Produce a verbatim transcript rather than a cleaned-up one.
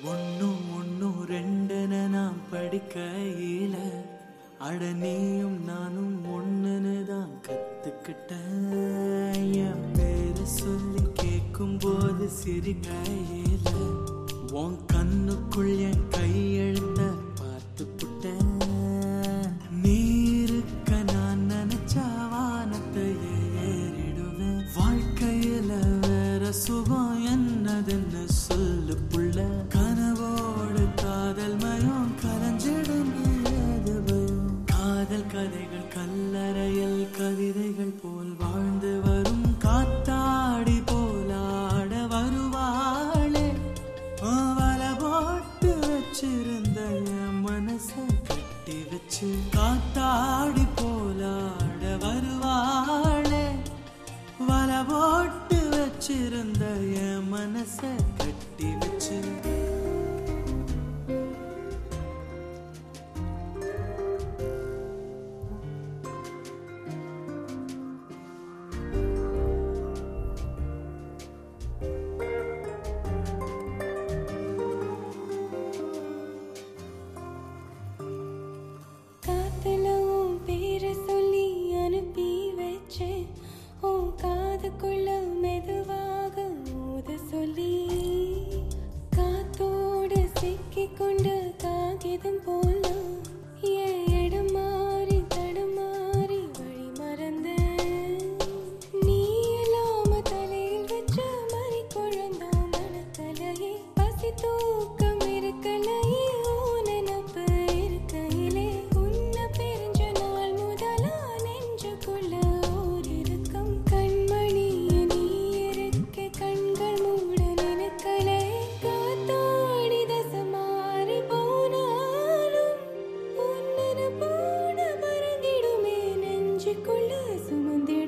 ஒன்னும் ஒன்னும் ரெண்டுன்னு நான் படிக்கையில அட நீயும் நானும் ஒண்ணுன்னு தான் கத்துக்கிட்டேன். என் பேரு சொல்லி கேட்கும் போது சிரிக்கையில உன் கண்ணுக்குள் என் கையெழுத்த பார்த்துக்கிட்டேன். நீருக்க நான் நினைச்ச வானத்தையே ஏறிடுவேன். வாழ்க்கையில வேற சுகம் என்னதுன்னு சொல்லு புள்ள. கனவோடு காதல் மயம் கலஞ்சிடுமே அது பயம். காதல் கதைகள் கல்லறையில் கவிதைகள் போல் வாழ்ந்து வரும் காத்தாடி போலாட வருவாளே. வலை போட்டு வச்சிருந்த என் மனசை கட்டி வச்சு காத்தாடி போலாட வருவாளே. வலை போட்டு வச்சிருந்த என் மனசை கட்டி வச்சு மெதுவாக ஊத சொல்லி காத்தோடு சிக்கி கொண்டு காகிதம் போல இடம் மாறி தடுமாறி வழி மறந்த நீ இல்லாம தலையில் வச்ச மறி குழந்தோம் மனக்கலையே. பசி தூக்கம் இருக்கலையே நினப்பு இருக்கையிலே உன்னை பிரிஞ்ச நாள் முதலா நெஞ்சுக்குள்ள சுமந்திட